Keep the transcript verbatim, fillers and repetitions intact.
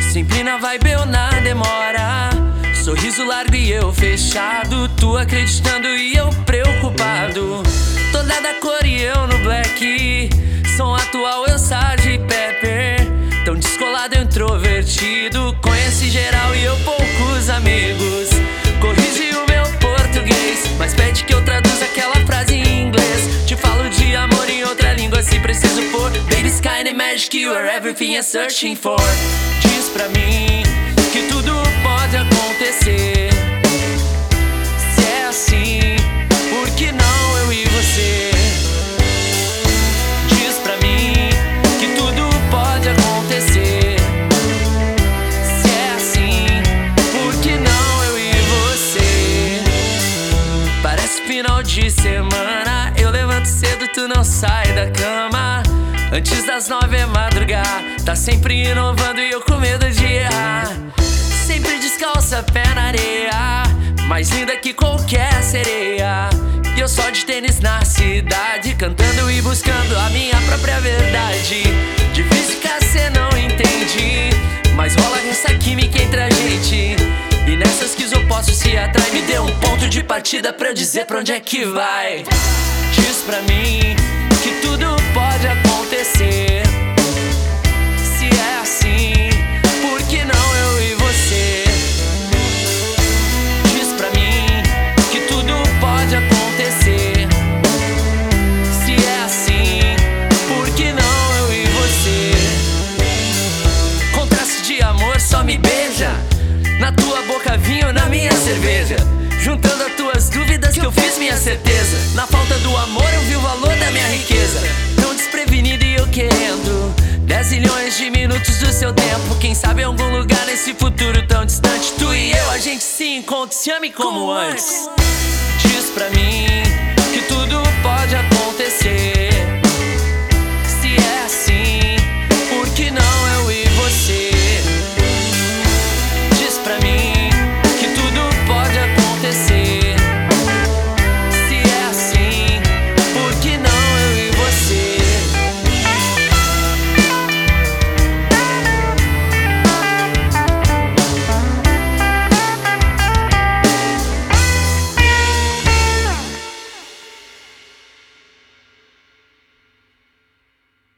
sempre na vibe eu na demora. Sorriso largo e eu fechado, tu acreditando e eu preocupado. Toda da cor e eu no black, som atual eu sarge Pepper. Tão descolado eu introvertido, conhece geral e eu poucos amigos. Corrige o meu português, mas pede que eu traduza aquela frase em inglês. Te falo de amor em outra língua se preciso for. Baby's kinda magic, you are everything I'm searching for. Diz pra mim que tudo pode acontecer. Se é assim, por que não eu e você? Diz pra mim que tudo pode acontecer. Se é assim, por que não eu e você? Parece final de semana, eu levanto cedo, tu não sai da cama. Antes das nove é madrugar, tá sempre inovando e eu com medo de errar. Sempre descalça, pé na areia, mais linda que qualquer sereia. E eu só de tênis na cidade, cantando e buscando a minha própria verdade. De física cê não entende, mas rola essa química entre a gente. E nessas que eu posso se atrai, me dê um ponto de partida pra eu dizer pra onde é que vai. Diz pra mim que tudo pode acontecer. Se é assim, por que não eu e você? Diz pra mim que tudo pode acontecer. Se é assim, por que não eu e você? Contraste de amor só me beija, na tua boca vinho, na minha cerveja. Juntando as tuas dúvidas que eu fiz minha certeza. Na falta do amor eu vi o valor da minha riqueza. Tão desprevenido e eu querendo dez zilhões de minutos do seu tempo. Quem sabe em algum lugar nesse futuro tão distante, tu e eu, a gente se encontra e se ame como antes. Diz pra mim que tudo pode acontecer.